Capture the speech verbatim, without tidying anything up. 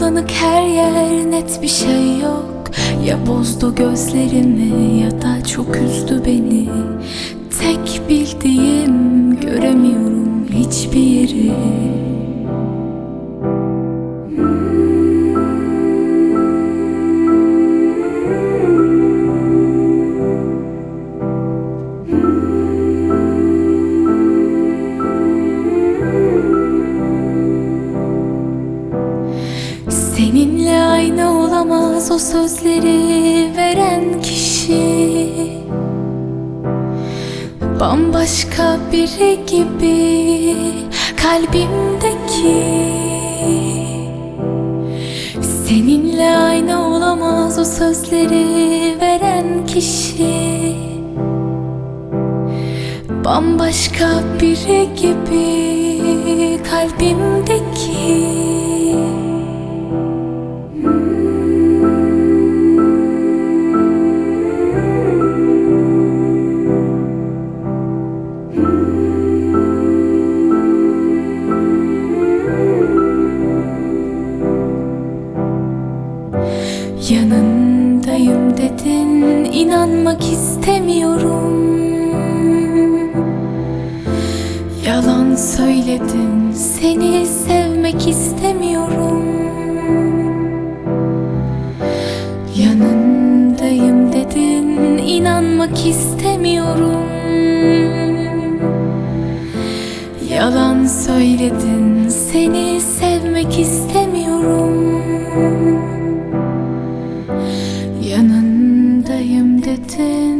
bulanık her yer, net bir şey yok. Ya bozdu gözlerimi ya da çok üzdü beni. Tek bildiğim, göremiyorum hiçbir yeri. Seninle aynı olamaz o sözleri veren kişi. Bambaşka biri gibi kalbimdeki. Seninle aynı olamaz o sözleri veren kişi. Bambaşka biri gibi kalbimdeki. Yanındayım dedin, inanmak istemiyorum. Yalan söyledin, seni sevmek istemiyorum. Yanındayım dedin, inanmak istemiyorum. Yalan söyledin, seni sevmek istemiyorum. Yanındayım dedin.